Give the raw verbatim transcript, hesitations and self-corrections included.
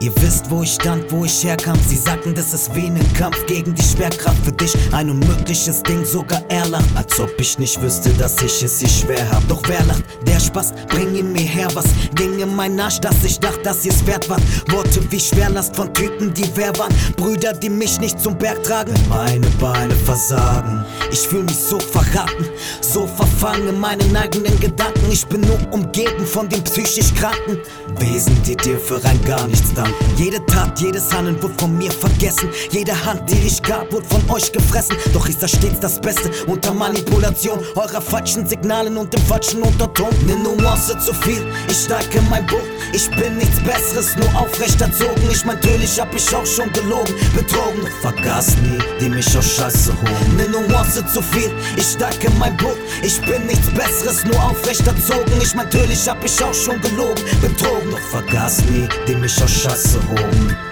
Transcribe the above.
Ihr wisst, wo ich stand, wo ich herkam. Sie sagten, das ist wie ein Kampf gegen die Schwerkraft. Für dich ein unmögliches Ding, sogar er lacht. Als ob ich nicht wüsste, dass ich es hier schwer hab. Doch wer lacht? Der Spaß, bring ihn mir her. Was ging in mein Arsch, dass ich dachte, dass ihr's wert wart? Worte wie Schwerlast von Typen, die wer waren. Brüder, die mich nicht zum Berg tragen. Wenn meine Beine versagen. Ich fühl mich so verraten, so verfangen in meinen eigenen Gedanken. Ich bin nur umgeben von den psychisch Kranken. Wesen, die dir für rein gar nichts danken. Jede Tat, jedes Handeln wurde von mir vergessen. Jede Hand, die ich gab, wurde von euch gefressen. Doch ich sah stets das Beste unter Manipulation eurer falschen Signalen und dem falschen Unterton. Ne Nuance zu viel, ich steig in mein Boot. Ich bin nichts Besseres, nur aufrecht erzogen. Ich mein, natürlich hab ich auch schon gelogen, betrogen. Doch vergaß nie, die mich aus Scheiße holen. Ne Nuance zu viel, ich steig in mein Boot. Ich bin nichts Besseres, nur aufrecht erzogen. Ich mein, natürlich hab ich auch schon gelogen, betrogen. Doch vergaß nie, die mich aus Scheiße holen.